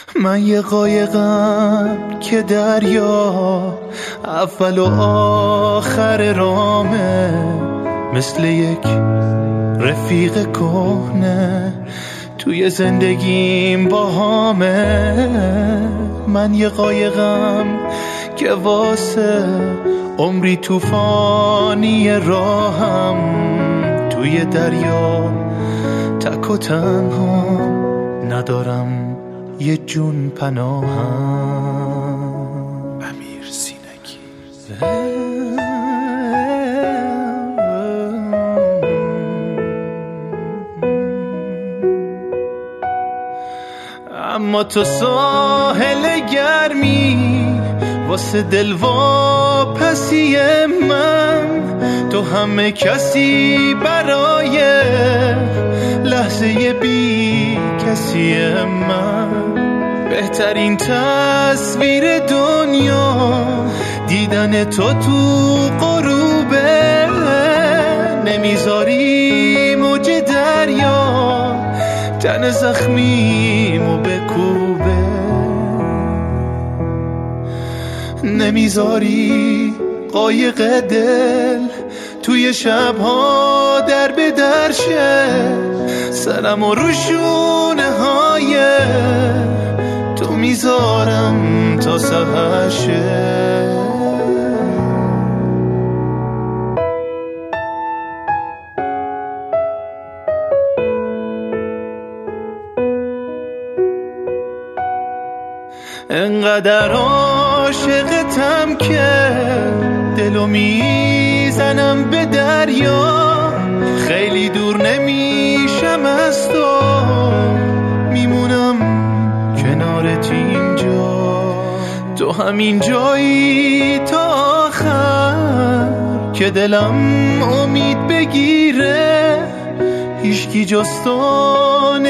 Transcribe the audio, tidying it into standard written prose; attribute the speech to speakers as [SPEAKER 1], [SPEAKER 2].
[SPEAKER 1] من یه قایقم که دریا اول و آخر رامه، مثل یک رفیق کهنه توی زندگیم باهامه. من یه قایقم که واسه عمری طوفانی راهم، توی دریا تک و تنها ندارم یه جون پناهم.
[SPEAKER 2] امیر سینگی.
[SPEAKER 1] اما تو ساحل گرمی واسه دلواپسی من، تو همه کسی برای لحظه بی کسی من. بهترین تصویر دنیا دیدن تو غروبه، نمیذاری موج دریا تن زخمیمو بکوبه، نمیذاری قایق دل توی شبها در به در شه، سرمو رو شونه های تو میذارم تا سحر شه. انقدر عاشقتم که دلو میزنم به دریا، خیلی دور نمیشم از تو، میمونم کنارت اینجا. تو همین جایی تا آخر که دلم امید بگیره، هیچکی جز تو